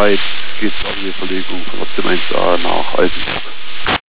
Zeit geht es um die Verlegung von der Zim 1A nach Altenburg.